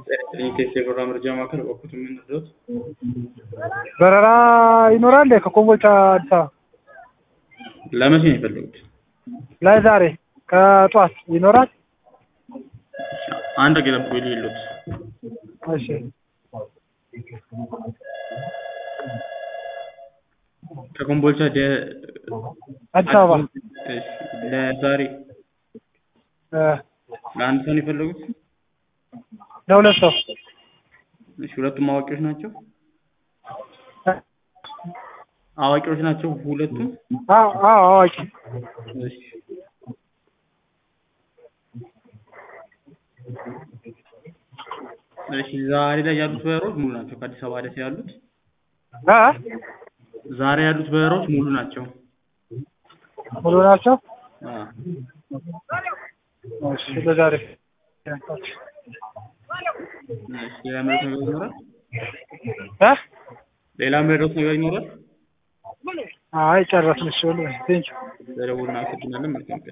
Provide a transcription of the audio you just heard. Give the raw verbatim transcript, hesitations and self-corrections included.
ኢንኬስ የበረራ መረጃ ማዕከል በኩል ምን ድረስ በረራ ይኖራል ከኮምቦልቻ አዲስ አበባ ለመቼ ነው የፈለጉት? ለዛሬ ከጧት ይኖራል? አንድ ገለብ ወይ ይሉት እሺ ከኮምቦልቻ ደ አዲስ አበባ እሺ ለዛሬ እ ለአንድ ሰው ነው የፈለጉት? ለሁለት ሰው እሺ ሁለቱም አዋቂዎች ናቸው? አዋቂዎች ናቸው ሁለቱም? አዎ አዎ አዋቂ እሺ እሺ ዛሬ ላይ ያሉት በረሮች ሙሉ ናቸው ከአዲስ አበባ ደስ ያሉት? አ ዛሬ ያሉት በረሮች ሙሉ ናቸው። ሙሉ ናቸው? አ እሺ ለዛሬ እሺ ሌላ ምንም ነገር ይኖራል? አ ሌላ ምንም ነገር ይኖራል? አይ ጨረስን። እሺ ሁሉ ቴንኪው ደረቡና አመሰግናለን። መልካም